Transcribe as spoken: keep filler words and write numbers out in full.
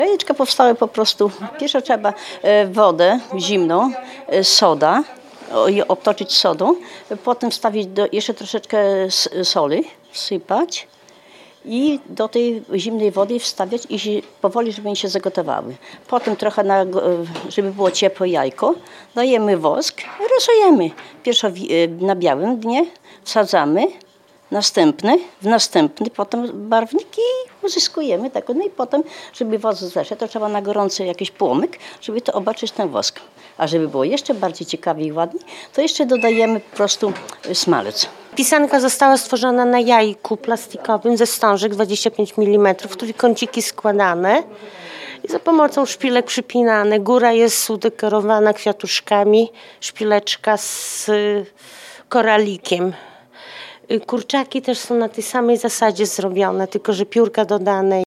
Jajeczka powstały po prostu, pierwsze trzeba e, wodę zimną, e, soda, o, i obtoczyć sodą, potem wstawić do, jeszcze troszeczkę s- soli, wsypać i do tej zimnej wody wstawiać i się, powoli, żeby one się zagotowały. Potem trochę, na, go- żeby było ciepłe jajko, dajemy wosk, rysujemy. Pierwsze wi- e, na białym dnie wsadzamy, następny, w następny potem barwnik i uzyskujemy tak. No i potem, żeby wosk zeszedł, to trzeba na gorący jakiś płomyk, żeby to obarczyć ten wosk. A żeby było jeszcze bardziej ciekawie i ładniej, to jeszcze dodajemy po prostu smalec. Pisanka została stworzona na jajku plastikowym ze wstążek dwadzieścia pięć milimetrów, w których kąciki składane i za pomocą szpilek przypinane. Góra jest udekorowana kwiatuszkami, szpileczka z y, koralikiem. Y, Kurczaki też są na tej samej zasadzie zrobione, tylko że piórka dodane.